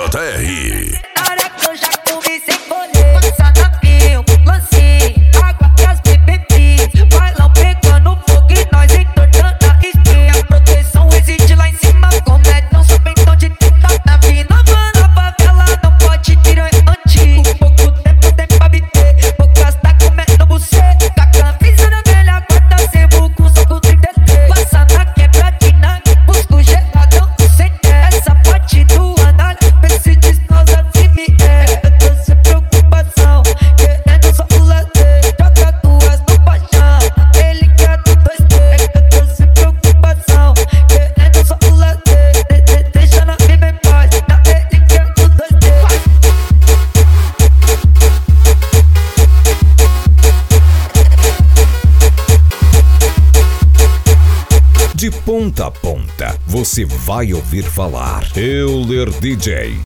JR. Na hora que eu já comi sem colher, passa na fio, lance, água que as bebê fiz. Vai lá pegando fogo e nós entortando a espinha. A proteção existe lá em cima, como é não sou então de tenta. Na vida, mano, a favela não pode tirar antigo. Pouco tempo tem pra bater, poucas tá comendo buceta. Com a camisa na velha guarda, sebo com soco 33. Passa na quebradina, busco geladão sem ter. Essa parte do análise, vê se descausa se me é. Eu tô sem preocupação, querendo só o lazer. Joga duas no paixão, ele quer do 2D. Eu tô sem preocupação, querendo só o lazer. Deixa na vida em paz, ele quer do 2D. De ponta a ponta, você vai ouvir falar Euler DJ.